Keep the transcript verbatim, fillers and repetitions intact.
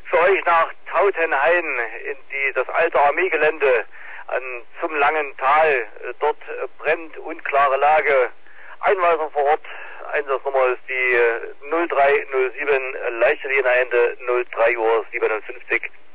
für euch nach Tautenhain in die, das alte Armeegelände an, zum Langen Tal. Dort brennt, unklare Lage. Einweisung vor Ort. Einsatznummer ist die null drei null sieben, Leichtlinie Ende null drei Uhr siebenundfünfzig.